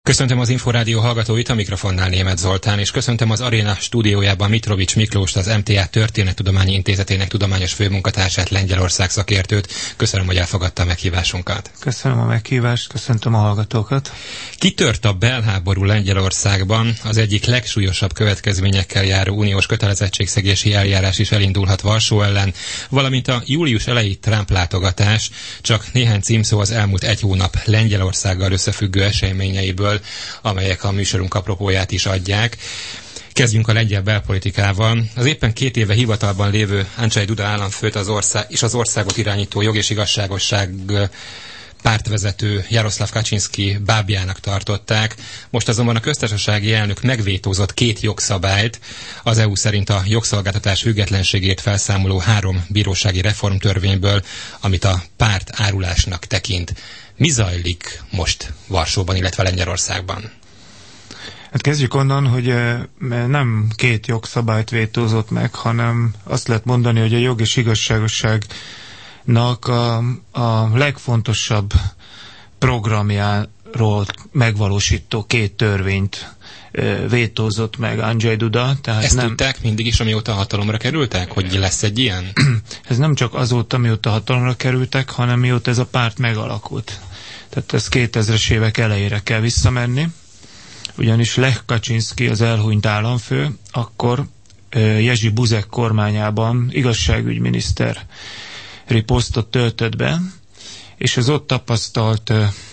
Köszöntöm az Inforádió hallgatóit, a mikrofonnál Németh Zoltán, és köszöntöm az Aréna stúdiójában Mitrovics Miklóst, az MTA Történettudományi Intézetének tudományos főmunkatársát, Lengyelország szakértőt. Köszönöm, hogy elfogadta a meghívásunkat. Köszönöm a meghívást, köszöntöm a hallgatókat. Kitört a belháború Lengyelországban, az egyik legsúlyosabb következményekkel járó uniós kötelezettségszegési eljárás is elindulhat Varsó ellen, valamint a július elejé Trump látogatás, csak néhány címszó az elmúlt egy hónap Lengyelországgal összefüggő eseményeiből, amelyek a műsorunk apropóját is adják. Kezdjünk a lengyel belpolitikával. Az éppen 2 éve hivatalban lévő Andrzej Duda államfőt az országot irányító Jog és Igazságosság pártvezető Jaroszláv Kaczynszki bábjának tartották. Most azonban a köztársasági elnök megvétózott 2 jogszabályt, az EU szerint a jogszolgáltatás függetlenségét felszámoló 3 bírósági reformtörvényből, amit a párt árulásnak tekint. Mi zajlik most Varsóban, illetve Lengyelországban? Hát kezdjük onnan, hogy nem 2 jogszabályt vétózott meg, hanem azt lehet mondani, hogy a Jog és Igazságosságnak a legfontosabb programjáról megvalósító 2 törvényt vétózott meg Andrzej Duda. Tehát ezt tudták mindig is, amióta hatalomra kerültek, hogy lesz egy ilyen? Ez nem csak azóta, mióta hatalomra kerültek, hanem mióta ez a párt megalakult. Tehát ez 2000-es évek elejére kell visszamenni, ugyanis Lech Kaczynszki, az elhunyt államfő, akkor Jerzy Buzek kormányában igazságügyminiszteri posztot töltött be, és az ott tapasztalt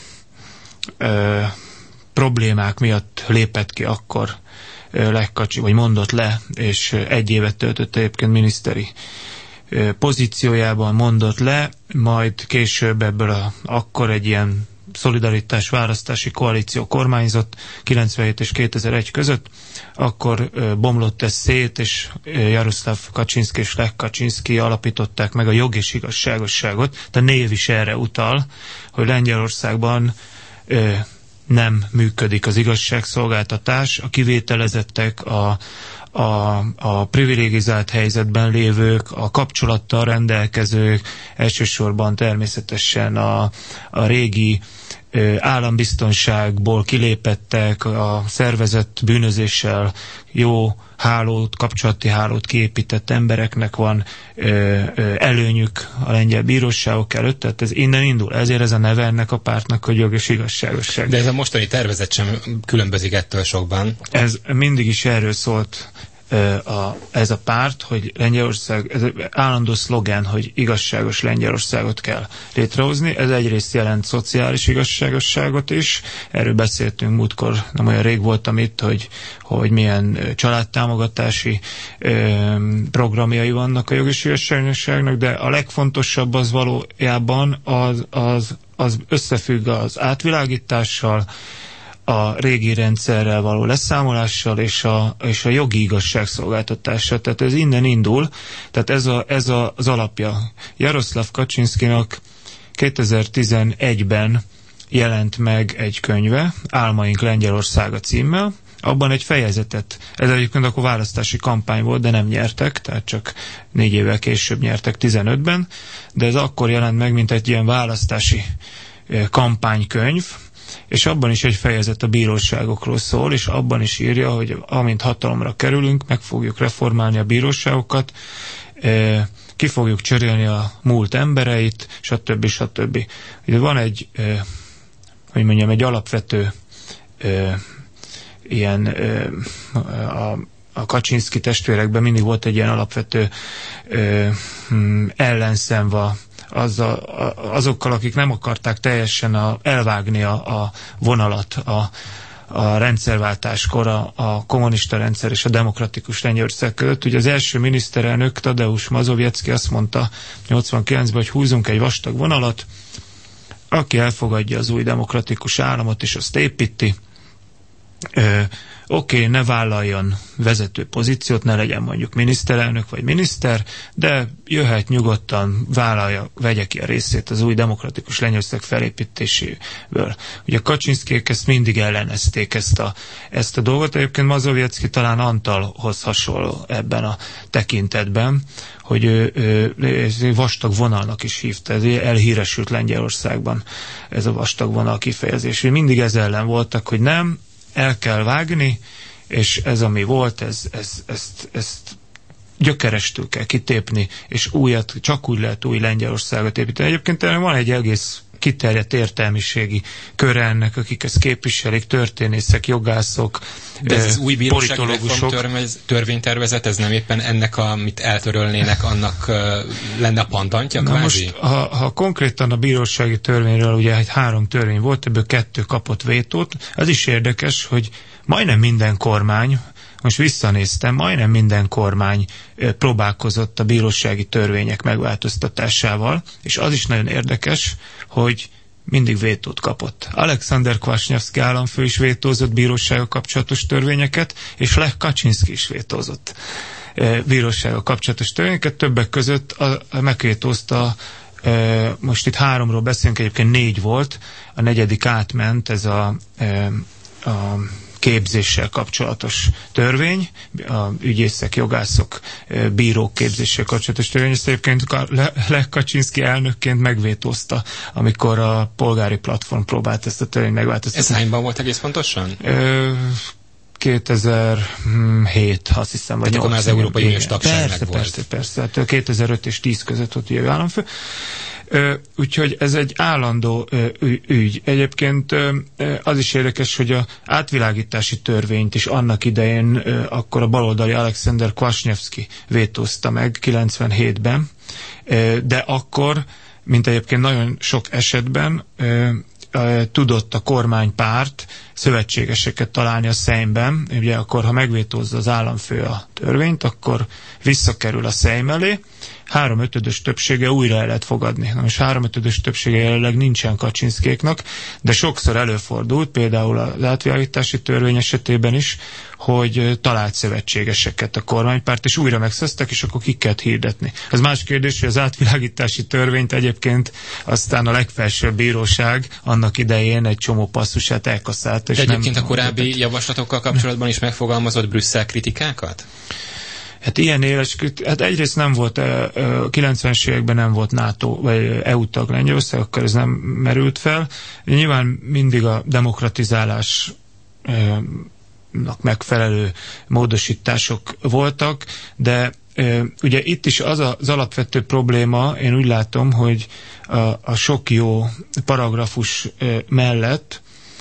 problémák miatt lépett ki akkor Lech Kaczynszki, vagy mondott le, és 1 évet töltött egyébként miniszteri pozíciójában mondott le, majd később ebből akkor egy ilyen szolidaritás választási koalíció kormányzott 97 és 2001 között, akkor bomlott ez szét, és Jaroszláv Kaczynszki és Lech Kaczynszki alapították meg a Jog és Igazságosságot. A név is erre utal, hogy Lengyelországban nem működik az igazságszolgáltatás, a kivételezettek, a privilegizált helyzetben lévők, a kapcsolattal rendelkezők, elsősorban természetesen a régi állambiztonságból kilépettek, a szervezett bűnözéssel jó kapcsolati hálót kiépített embereknek van előnyük a lengyel bíróságok előtt, tehát ez innen indul. Ezért ez a neve ennek a pártnak, hogy Jog és Igazságosság. De ez a mostani tervezet sem különbözik ettől sokban. Ez mindig is erről szólt ez a párt, hogy Lengyelország, ez állandó szlogen, hogy igazságos Lengyelországot kell létrehozni. Ez egyrészt jelent szociális igazságosságot is. Erről beszéltünk múltkor, nem olyan rég voltam itt, hogy milyen családtámogatási programjai vannak a Jog és Igazságosságnak, de a legfontosabb az valójában az összefügg az átvilágítással, a régi rendszerrel való leszámolással és a jogi igazságszolgáltatással. Tehát ez innen indul, tehát ez az alapja. Jaroszláv Kaczynszkinak 2011-ben jelent meg egy könyve, Álmaink Lengyelországa címmel, abban egy fejezetet, ez egyébként akkor választási kampány volt, de nem nyertek, tehát csak 4 évvel később nyertek 15-ben, de ez akkor jelent meg, mint egy ilyen választási kampánykönyv, és abban is egy fejezet a bíróságokról szól, és abban is írja, hogy amint hatalomra kerülünk, meg fogjuk reformálni a bíróságokat, ki fogjuk cserélni a múlt embereit, stb. Ugye van egy, egy alapvető ilyen a Kaczynszki testvérekben mindig volt egy ilyen alapvető ellenszenva azokkal, akik nem akarták teljesen elvágni a vonalat a rendszerváltáskor a kommunista rendszer és a demokratikus Lengyelország között. Ugye az első miniszterelnök, Tadeusz Mazowiecki azt mondta 89-ben, hogy húzunk egy vastag vonalat, aki elfogadja az új demokratikus államot és azt építi, Oké, ne vállaljon vezető pozíciót, ne legyen mondjuk miniszterelnök vagy miniszter, de jöhet nyugodtan, vállalja, vegye ki a részét az új demokratikus Lengyelország felépítéséből. Ugye Kaczynszkijék ezt mindig ellenezték ezt a dolgot. Egyébként Mazowiecki talán Antalhoz hasonló ebben a tekintetben, hogy ő vastag vonalnak is hívta, ez elhíresült Lengyelországban ez a vastag vonal kifejezés. Mindig ez ellen voltak, hogy nem, el kell vágni, és ez, ami volt, ezt gyökerestül kell kitépni, és újat, csak úgy lehet új Lengyelországot építeni. Egyébként van egy egész kiterjedt értelmiségi köre ennek, akik ezt képviselik, történészek, jogászok, de ez az új bírósági politológusok. Törvénytervezet, ez nem éppen ennek, amit eltörölnének, annak lenne a pandantja, kvázi? Most, ha konkrétan a bírósági törvényről, ugye 3 törvény volt, ebből 2 kapott vétót, az is érdekes, hogy majdnem minden kormány, most visszanéztem, majdnem minden kormány próbálkozott a bírósági törvények megváltoztatásával, és az is nagyon érdekes, hogy mindig vétót kapott. Alexander Kwasniewski államfő is vétózott bírósággal kapcsolatos törvényeket, és Lech Kaczynszki is vétózott bírósággal kapcsolatos törvényeket. Többek között megvétózta, most itt 3-ról beszélünk, egyébként 4 volt, a 4. átment, ez a képzéssel kapcsolatos törvény, a ügyészek, jogászok, bírók képzéssel kapcsolatos törvény, ezt egyébként Lech Kaczynszki elnökként megvétózta, amikor a polgári platform próbált ezt a törvényt megváltoztatni. Ez hányban volt egész pontosan? 2007, azt hiszem, vagy 8. Akkor már az Európai Uniós tagság megvolt. Persze. 2005 és 10 között volt ugye államfő. Úgyhogy ez egy állandó ügy. Egyébként az is érdekes, hogy a átvilágítási törvényt is annak idején akkor a baloldali Alexander Kwasniewski vétózta meg 97-ben, de akkor, mint egyébként nagyon sok esetben, tudott a kormánypárt szövetségeseket találni a Szejmben. Ugye akkor, ha megvétózza az államfő a törvényt, akkor visszakerül a Szejm elé, 3/5-ös többsége újra el lehet fogadni. Na most 3/5-ös többsége jelenleg nincsen Kaczynszkijéknak, de sokszor előfordult, például az átvilágítási törvény esetében is, hogy talált szövetségeseket a kormánypárt, és újra megszöztek, és akkor ki kellett hirdetni. Ez más kérdés, hogy az átvilágítási törvényt egyébként aztán a legfelsőbb bíróság annak idején egy csomó passzusát elkasszálta. De egyébként a korábbi javaslatokkal kapcsolatban is megfogalmazott Brüsszel kritikákat? Hát ilyen éles, hát egyrészt nem volt, 90-es években nem volt NATO vagy EU tag Lengyelország, akkor ez nem merült fel. Nyilván mindig a demokratizálásnak megfelelő módosítások voltak, de ugye itt is az alapvető probléma, én úgy látom, hogy a sok jó paragrafus mellett,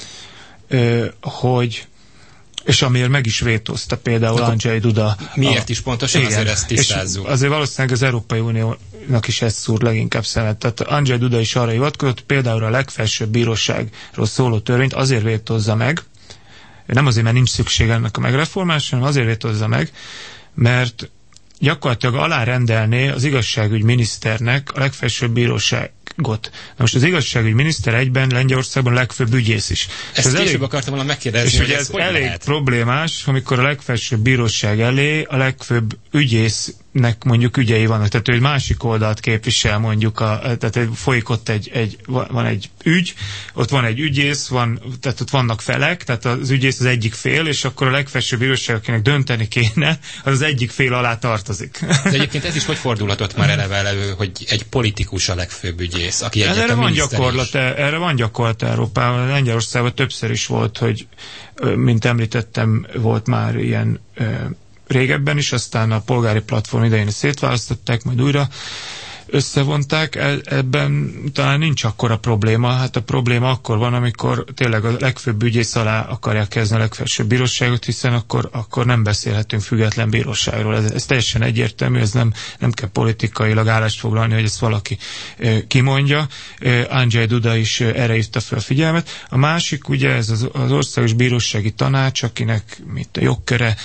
hogy és amiért meg is vétózta például Andrzej Duda. Miért is pontosan? Igen, azért ezt tisztázzuk. Azért valószínűleg az Európai Uniónak is ezt szúr leginkább szemet. Tehát Andrzej Duda is arra hivatkozott, például a legfelsőbb bíróságról szóló törvényt azért vétózza meg, nem azért, mert nincs szükség ennek a megreformásra, hanem azért vétózza meg, mert gyakorlatilag alárendelné az igazságügy miniszternek a legfelsőbb bíróságot. Na most az igazságügy miniszter egyben Lengyelországban a legfőbb ügyész is. Ezt később akartam volna megkérdezni, és hogy ez elég lehet problémás, amikor a legfelsőbb bíróság elé a legfőbb ügyésznek mondjuk ügyei vannak. Tehát ő egy másik oldalt képvisel mondjuk, tehát folyik ott van egy ügy, ott van egy ügyész, tehát ott vannak felek, tehát az ügyész az egyik fél, és akkor a legfelsőbb bíróság, akinek dönteni kéne, az egyik fél alá tartozik. De egyébként ez is hogy fordulhatott már elő, hogy egy politikus a legfőbb ügyész, aki erre van gyakorlat Európában, Lengyelországban többször is volt, hogy mint említettem, volt már ilyen régebben is, aztán a polgári platform idején szétválasztották, majd újra összevonták, ebben talán nincs akkora probléma. Hát a probléma akkor van, amikor tényleg a legfőbb ügyész alá akarják kezdeni a legfelsőbb bíróságot, hiszen akkor nem beszélhetünk független bíróságról. Ez teljesen egyértelmű, ez nem kell politikailag állást foglalni, hogy ezt valaki kimondja. Andrzej Duda is erre hívta fel a figyelmet. A másik ugye ez az Országos Bírósági Tanács, akinek a jogköre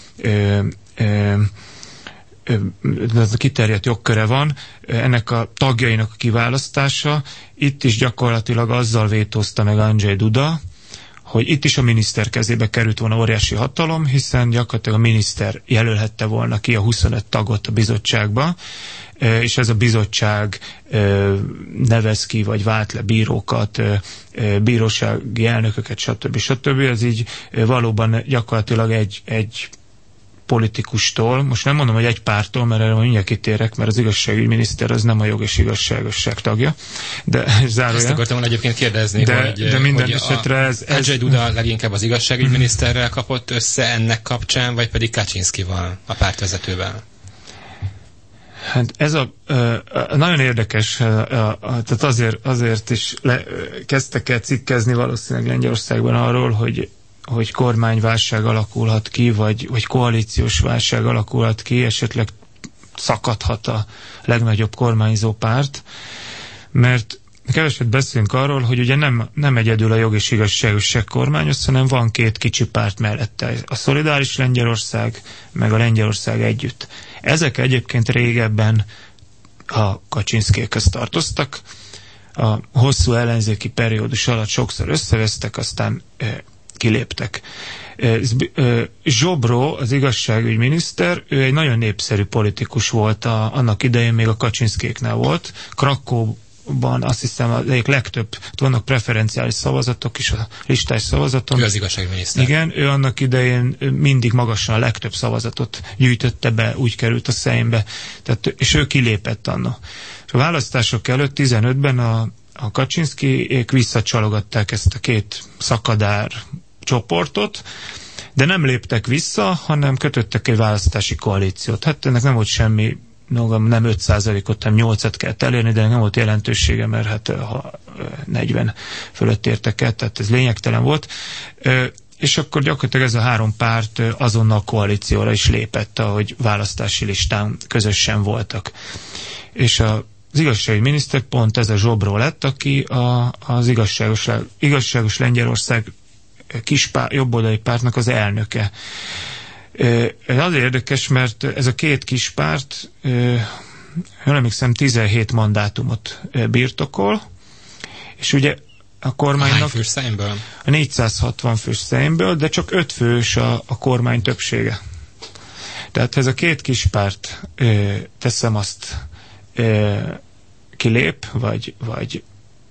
ez a kiterjedt jogköre van, ennek a tagjainak a kiválasztása. Itt is gyakorlatilag azzal vétózta meg Andrzej Duda, hogy itt is a miniszter kezébe került volna óriási hatalom, hiszen gyakorlatilag a miniszter jelölhette volna ki a 25 tagot a bizottságba, és ez a bizottság nevez ki, vagy vált le bírókat, bírósági elnököket, stb. Ez így valóban gyakorlatilag egy politikustól, most nem mondom, hogy egy pártól, mert erre mindjárt kitérek, mert az igazságügyminiszter az nem a jog és igazságosság tagja, de zárójel. Ezt akartam volna egyébként kérdezni, de minden esetre ez... Andrzej Duda leginkább az igazságügyminiszterrel kapott össze ennek kapcsán, vagy pedig Kaczynszkival, a pártvezetővel? Hát ez nagyon érdekes, tehát azért is kezdtek el cikkezni valószínűleg Lengyelországban arról, hogy kormányválság alakulhat ki, vagy koalíciós válság alakulhat ki, esetleg szakadhat a legnagyobb kormányzó párt, mert keveset beszélünk arról, hogy ugye nem egyedül a jog és igazságosság kormányos, hanem van két kicsi párt mellette, a Szolidáris Lengyelország, meg a Lengyelország együtt. Ezek egyébként régebben a Kaczynszkékhez tartoztak, a hosszú ellenzéki periódus alatt sokszor összevesztek, aztán kiléptek. Zsobró, az igazságügyminiszter, ő egy nagyon népszerű politikus volt, annak idején még a Kaczynszkéknál volt. Krakóban azt hiszem a legtöbb, vannak preferenciális szavazatok is a listás szavazaton. Ő az igazságügyminiszter. Igen, ő annak idején mindig magasan a legtöbb szavazatot gyűjtötte be, úgy került a Szeimbe, és ő kilépett annak. A választások előtt 15-ben a Kaczynszkiék visszacsalogatták ezt a két szakadár csoportot, de nem léptek vissza, hanem kötöttek egy választási koalíciót. Hát ennek nem volt semmi, nem 5%-ot, hanem 8-at kellett elérni, de nem volt jelentősége, mert hát ha 40 fölött értek el, tehát ez lényegtelen volt. És akkor gyakorlatilag ez a három párt azonnal koalícióra is lépett, ahogy választási listán közösen voltak. És az igazságügyminiszter pont ez a Zsobró lett, aki az igazságos Lengyelország jobboldali pártnak az elnöke. Ez azért érdekes, mert ez a két kis párt, jól emlékszem, 17 mandátumot birtokol, és ugye a kormánynak... Hány fős Szeimből? A 460 fős Szeimből, de csak 5 fős a kormány többsége. Tehát ez a két kis párt, teszem azt, kilép, vagy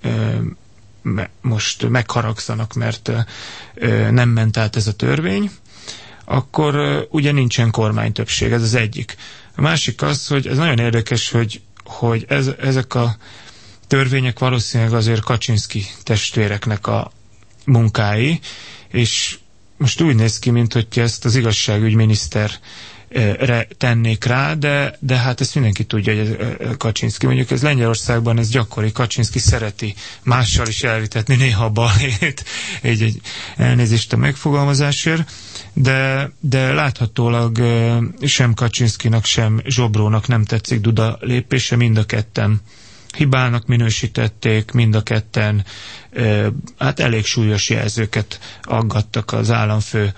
most megharagszanak, mert nem ment át ez a törvény, akkor ugye nincsen kormánytöbbség, ez az egyik. A másik az, hogy ez nagyon érdekes, hogy ezek a törvények valószínűleg azért Kaczynszki testvéreknek a munkái, és most úgy néz ki, mint hogy ezt az igazságügyminiszterre tennék rá, de hát ezt mindenki tudja, hogy ez Kaczynszki. Mondjuk ez Lengyelországban ez gyakori, Kaczynszki szereti mással is elvitetni néha a balhét, egy elnézést a megfogalmazásért, de láthatólag sem Kaczynszkinak, sem Zsobrónak nem tetszik Duda lépése, mind a ketten hibának minősítették, mind a ketten hát elég súlyos jelzőket aggattak az államfőre,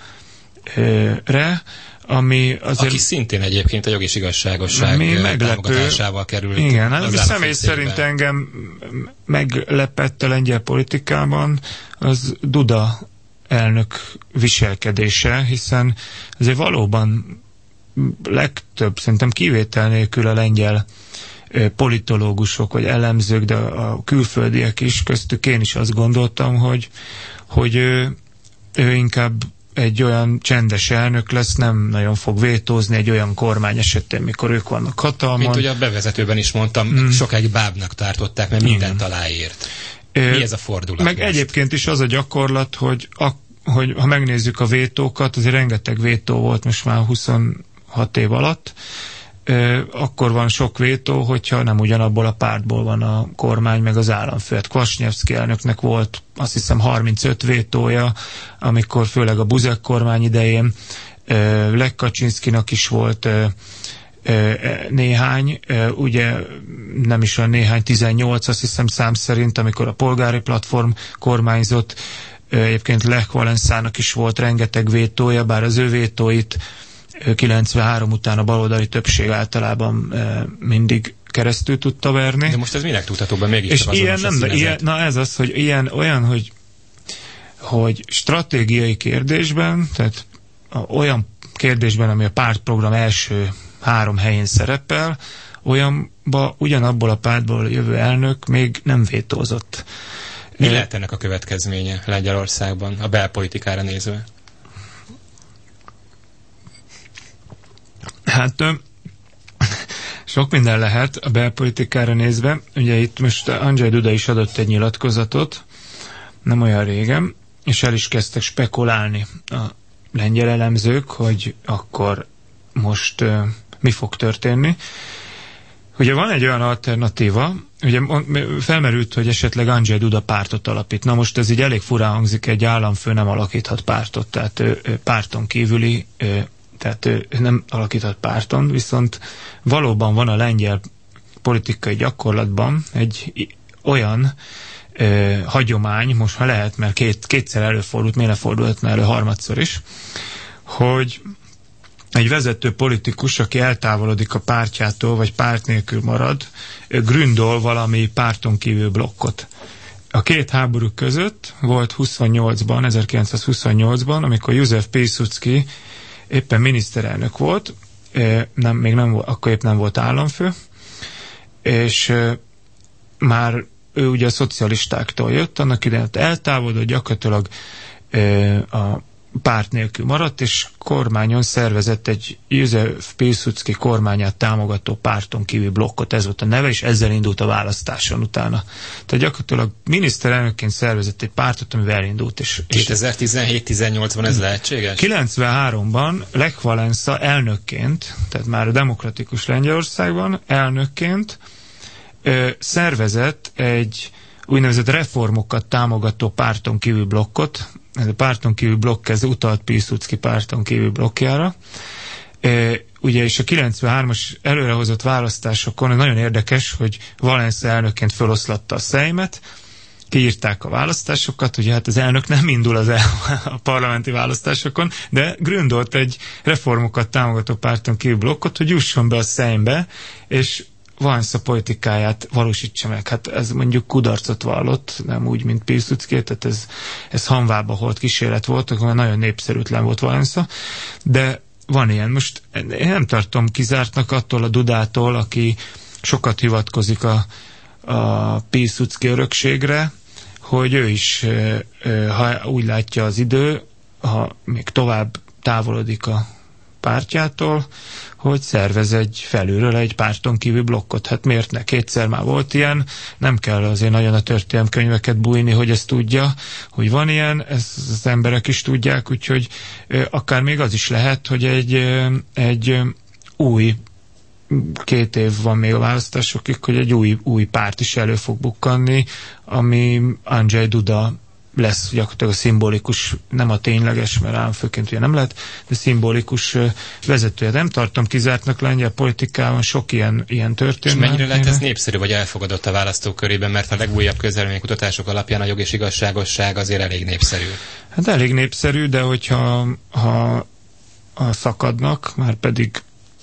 ami azért... Aki szintén egyébként a jog és igazságosság támogatásával került. Igen, ami személy szerint engem meglepett a lengyel politikában, az Duda elnök viselkedése, hiszen azért valóban legtöbb, szerintem kivétel nélkül a lengyel politológusok vagy elemzők, de a külföldiek is, köztük én is azt gondoltam, hogy ő inkább egy olyan csendes elnök lesz, nem nagyon fog vétózni egy olyan kormány esetén, mikor ők vannak hatalmon. Mint ugye a bevezetőben is mondtam, sokáig bábnak tartották, mert mindent aláírt. Mi ez a fordulat? Meg most? Egyébként is az a gyakorlat, hogy ha megnézzük a vétókat, azért rengeteg vétó volt most már 26 év alatt, akkor van sok vétó, hogyha nem ugyanabból a pártból van a kormány, meg az államfő. Kwasniewski elnöknek volt azt hiszem 35 vétója, amikor főleg a Buzek kormány idején, Lech Kaczynszkinak is volt néhány, ugye nem is olyan néhány, 18 azt hiszem szám szerint, amikor a polgári platform kormányzott, egyébként Lech Walenszának is volt rengeteg vétója, bár az ő vétóit 93 után a baloldali többség általában mindig keresztül tudta verni. De most ez minek tudható be? Mégis és ilyen nem, ilyen, na ez az, hogy ilyen, olyan, hogy stratégiai kérdésben, tehát olyan kérdésben, ami a pártprogram első 3 helyén szerepel, ugyanabból a pártból jövő elnök még nem vétózott. Mi lehet ennek a következménye Lengyelországban, a belpolitikára nézve? Hát sok minden lehet a belpolitikára nézve. Ugye itt most Andrzej Duda is adott egy nyilatkozatot, nem olyan régen, és el is kezdtek spekulálni a lengyel elemzők, hogy akkor most mi fog történni. Ugye van egy olyan alternatíva, ugye felmerült, hogy esetleg Andrzej Duda pártot alapít. Na most ez így elég furán hangzik, egy államfő nem alakíthat pártot, tehát párton kívüli, tehát nem alakíthat párton, viszont valóban van a lengyel politikai gyakorlatban egy olyan hagyomány, most ha lehet, mert kétszer előfordult, miért ne fordulhatna elő harmadszor is, hogy egy vezető politikus, aki eltávolodik a pártjától, vagy párt nélkül marad, gründol valami párton kívül blokkot. A 2 háború között volt 1928-ban, amikor József Piłsudski éppen miniszterelnök volt, akkor épp nem volt államfő, és már ő ugye a szocialistáktól jött, annak idején eltávolodott, gyakorlatilag a párt nélkül maradt, és kormányon szervezett egy József Piłsudski kormányát támogató párton kívül blokkot, ez volt a neve, és ezzel indult a választáson utána. Tehát gyakorlatilag miniszterelnökként szervezett egy pártot, amivel elindult. 2017-18-ban ez lehetséges? 93-ban Lech Wałęsa elnökként, tehát már a demokratikus Lengyelországban elnökként szervezett egy úgynevezett reformokat támogató párton kívül blokkot. Ez a párton kívül blokk, ez utalt Piłsudski párton kívül blokkjára. Ugye, és a 93-as előrehozott választásokon nagyon érdekes, hogy Wałęsa elnökként feloszlatta a Szejmet, kiírták a választásokat, ugye hát az elnök nem indul a parlamenti választásokon, de gründolt egy reformokat támogató párton kívül blokkot, hogy jusson be a Szejmbe, és Wałęsa politikáját valósítsa meg. Hát ez mondjuk kudarcot vallott, nem úgy, mint Piłsudski, tehát ez hanvába holt kísérlet volt, akkor nagyon népszerűtlen volt Wałęsa, de van ilyen. Most én nem tartom kizártnak attól a Dudától, aki sokat hivatkozik a Piłsudski örökségre, hogy ő is, ha úgy látja az idő, ha még tovább távolodik a pártjától, hogy szervez felülről egy párton kívül blokkot. Hát miért ne? 2-szer már volt ilyen, nem kell azért nagyon a történelemkönyveket bújni, hogy ezt tudja, hogy van ilyen, ezt az emberek is tudják, úgyhogy akár még az is lehet, hogy egy új 2 év van még a választásokig, hogy egy új párt is elő fog bukkanni, ami Andrzej Duda lesz gyakorlatilag a szimbolikus, nem a tényleges, mert államfőként ugye nem lehet, de szimbolikus vezetője. Nem tartom kizártnak lengyel politikában, sok ilyen történet. És mennyire lehet ez népszerű, vagy elfogadott a választókörében, mert a legújabb kutatások alapján a jog és igazságosság azért elég népszerű. Hát elég népszerű, de hogyha szakadnak, már pedig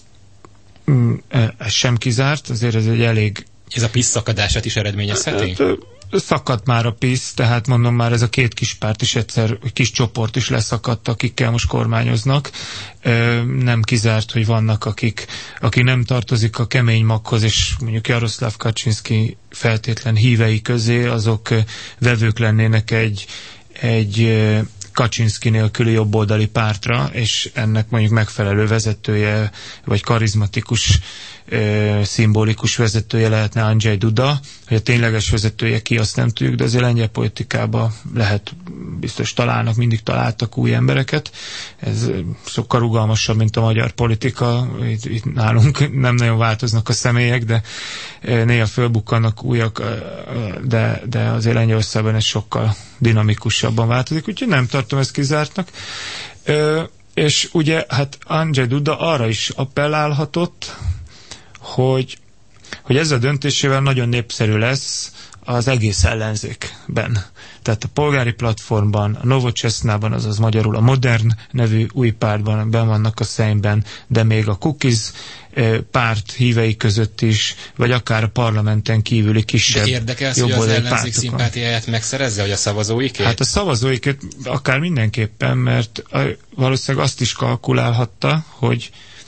ez sem kizárt, azért ez egy elég... Ez a PiS szakadását is eredményezheti? Szakadt már a PiS, tehát mondom már ez a 2 kis párt is egyszer, kis csoport is leszakadt, akikkel most kormányoznak. Nem kizárt, hogy vannak, akik nem tartozik a kemény maghoz, és mondjuk Jaroszláv Kaczynszki feltétlen hívei közé, azok vevők lennének egy Kaczynszki nélküli jobboldali pártra, és ennek mondjuk megfelelő vezetője, vagy karizmatikus, szimbolikus vezetője lehetne Andrzej Duda, hogy a tényleges vezetője ki, azt nem tudjuk, de azért lengyel politikában lehet, biztos mindig találtak új embereket. Ez sokkal rugalmasabb, mint a magyar politika. Itt nálunk nem nagyon változnak a személyek, de néha fölbukkannak újak, de azért Lengyelországban ez sokkal dinamikusabban változik, úgyhogy nem tartom ezt kizártnak. És ugye hát Andrzej Duda arra is appellálhatott, hogy ezzel a döntésével nagyon népszerű lesz az egész ellenzékben. Tehát a Polgári Platformban, a Nowoczesnában, azaz magyarul a Modern nevű új pártban benn vannak a Szeimben, de még a Cookies párt hívei között is, vagy akár a parlamenten kívüli kisebb jobboldali pártokon. De érdekel, hogy az ellenzék szimpátiáját megszerezze, hogy a szavazóikét? Hát a szavazóikét akár mindenképpen, mert valószínűleg azt is kalkulálhatta, hogy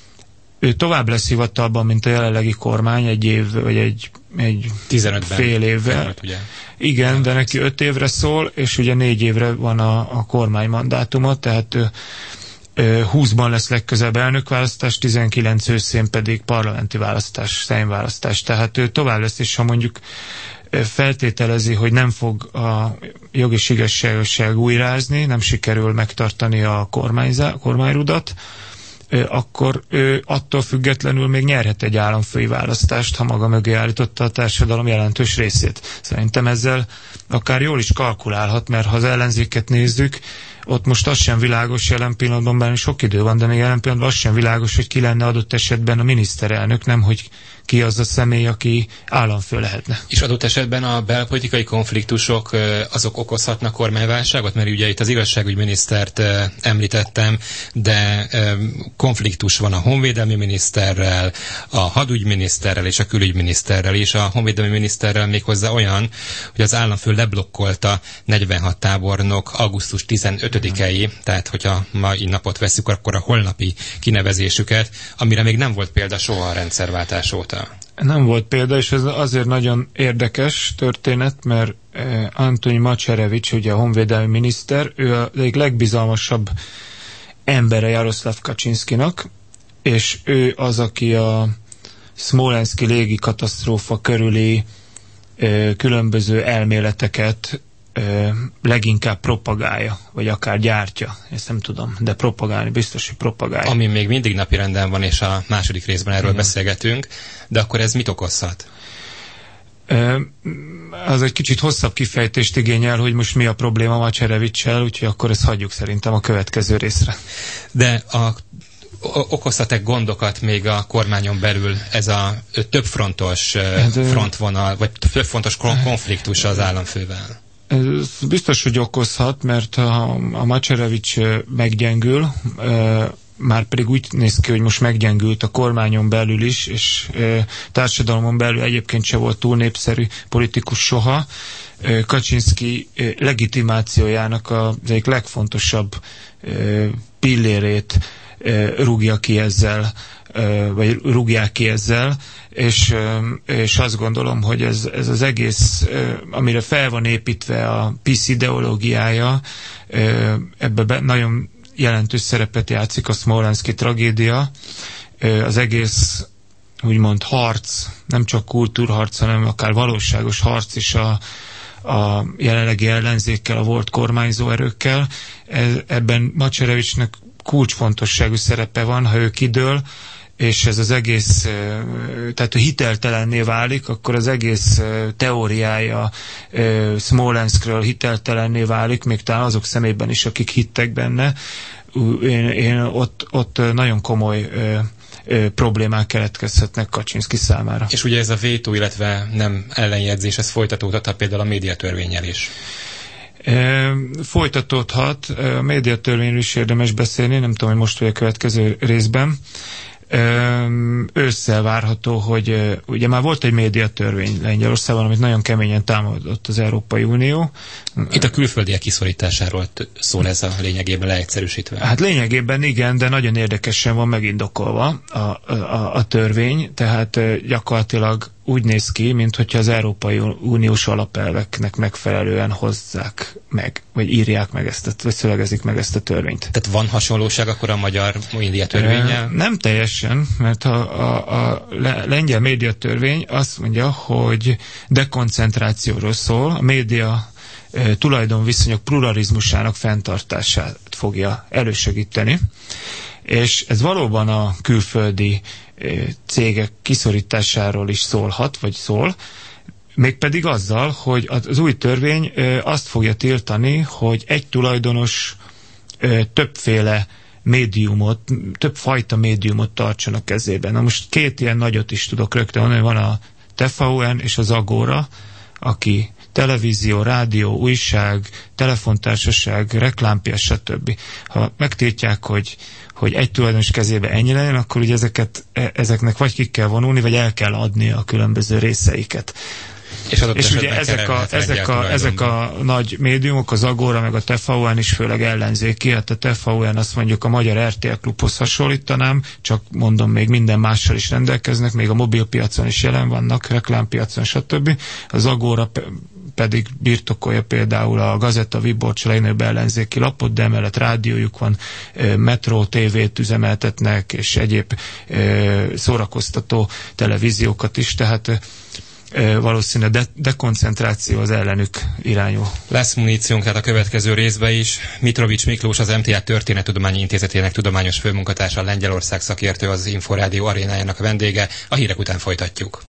ő tovább lesz hivatalban, mint a jelenlegi kormány egy év, vagy egy 15-ben fél évvel. Felmet, ugye? Igen, de neki 5 évre szól, és ugye 4 évre van a kormány mandátuma, tehát 20-ban lesz legközelebb elnökválasztás, 19 őszén pedig parlamenti választás, Szejmválasztás. Tehát ő tovább lesz, és ha mondjuk feltételezi, hogy nem fog a jog és igazságosság újrázni, nem sikerül megtartani a kormányrudat, akkor attól függetlenül még nyerhet egy államfői választást, ha maga mögé állította a társadalom jelentős részét. Szerintem ezzel akár jól is kalkulálhat, mert ha az ellenzéket nézzük, ott most az sem világos jelen pillanatban, bár sok idő van, de még jelen pillanatban az sem világos, hogy ki lenne adott esetben a miniszterelnök, nem hogy ki az a személy, aki államfő lehetne. És adott esetben a belpolitikai konfliktusok azok okozhatnak kormányválságot? Mert ugye itt az igazságügyminisztert említettem, de konfliktus van a honvédelmi miniszterrel, a hadügyminiszterrel és a külügyminiszterrel, és a honvédelmi miniszterrel méghozzá olyan, hogy az államfő leblokkolta 46 tábornok augusztus 15-i, tehát hogyha mai napot veszük, akkor a holnapi kinevezésüket, amire még nem volt példa soha a rendszerváltás óta. Nem volt példa, és ez azért nagyon érdekes történet, mert Antoni Macserevics, ugye a honvédelmi miniszter, ő a legbizalmasabb embere Jaroszláv Kaczynszkinak, és ő az, aki a szmolenszki légi katasztrófa körüli különböző elméleteket leginkább propagálja, vagy akár gyártja, ezt nem tudom, de propagálni, biztos, hogy propagálja. Ami még mindig napirenden van, és a második részben erről beszélgetünk, de akkor ez mit okozhat? Az egy kicsit hosszabb kifejtést igényel, hogy most mi a probléma Macserevics-sel, úgyhogy akkor ezt hagyjuk szerintem a következő részre. De okozhat-e gondokat még a kormányon belül ez a többfrontos frontvonal, vagy többfrontos konfliktus az államfővel? Ez biztos, hogy okozhat, mert a Macserevics meggyengül, már pedig úgy néz ki, hogy most meggyengült a kormányon belül is, és társadalomon belül egyébként se volt túl népszerű politikus soha. Kaczynszki legitimációjának az egyik legfontosabb pillérét rúgja ki ezzel, vagy rúgják ki ezzel, és azt gondolom, hogy ez az egész, amire fel van építve a PiS ideológiája, ebben nagyon jelentős szerepet játszik a szmolenszki tragédia. Az egész úgymond harc, nem csak kultúrharc, hanem akár valóságos harc is a jelenlegi ellenzékkel, a volt kormányzó erőkkel. Ebben Macserevicsnek kulcsfontosságú szerepe van, ha ő kidől, és ez az egész, tehát hiteltelenné válik, akkor az egész teóriája Szmolenszkről hiteltelenné válik, még talán azok szemében is, akik hittek benne. Én ott nagyon komoly problémák keletkezhetnek Kaczynszki számára. És ugye ez a vétó, illetve nem ellenjegyzés, ez folytatódhat például a médiatörvénnyel is. Folytatódhat, a médiatörvényről is érdemes beszélni, nem tudom, hogy most vagy a következő részben. Ősszel várható, hogy ugye már volt egy médiatörvény Lengyelországban, amit nagyon keményen támadott az Európai Unió. Itt a külföldiek kiszorításáról szól ez a lényegében leegyszerűsítve. Hát lényegében igen, de nagyon érdekesen van megindokolva a törvény, tehát gyakorlatilag úgy néz ki, mintha az Európai Uniós alapelveknek megfelelően hozzák meg, vagy írják meg vagy szövegezik meg ezt a törvényt. Tehát van hasonlóság akkor a magyar médiatörvénnyel? Nem teljesen, mert a lengyel médiatörvény azt mondja, hogy dekoncentrációról szól, a média tulajdonviszonyok pluralizmusának fenntartását fogja elősegíteni, és ez valóban a külföldi cégek kiszorításáról is szólhat, vagy szól, mégpedig azzal, hogy az új törvény azt fogja tiltani, hogy egy tulajdonos többféle médiumot, többfajta médiumot tartson a kezében. Na most két ilyen nagyot is tudok rögtön mondani, van a TVN és az Agora, aki televízió, rádió, újság, telefontársaság, reklámpiac, stb. Ha megtiltják, hogy egy tulajdonos kezébe ennyi legyen, akkor ugye ezeknek vagy ki kell vonulni, vagy el kell adni a különböző részeiket. És ugye ezek a nagy médiumok, az Agora meg a TVN is főleg ellenzéki, hát a TVN azt mondjuk a Magyar RTL Klubhoz hasonlítanám, csak mondom, még minden mással is rendelkeznek, még a mobilpiacon is jelen vannak, reklámpiacon, stb. Az Agora pedig birtokolja például a Gazetta Viborcs legnagyobb ellenzéki lapot, de emellett rádiójuk van, Metro TV-t üzemeltetnek, és egyéb szórakoztató televíziókat is, tehát valószínűleg dekoncentráció az ellenük irányul. Lesz muníciónk hát a következő részben is. Mitrovics Miklós, az MTA Történettudományi Intézetének tudományos főmunkatársa, Lengyelország szakértő, az Inforádió arénájának vendége. A hírek után folytatjuk.